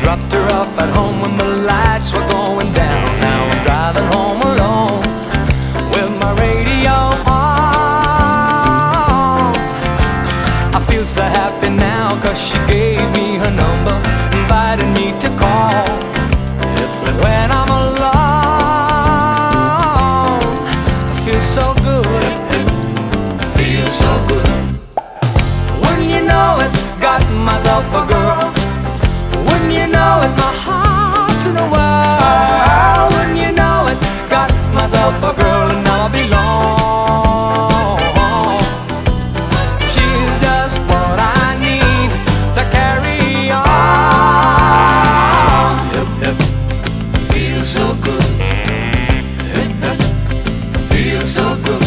dropped her off at home when the lights were going down. Now I'm driving home alone with my radio on. I feel so happy now 'cause she gave me her number, invited me to call. But when I'm alone, I feel so good, feel so good. Wouldn't you know it, got myself a girl. Wouldn't you know it,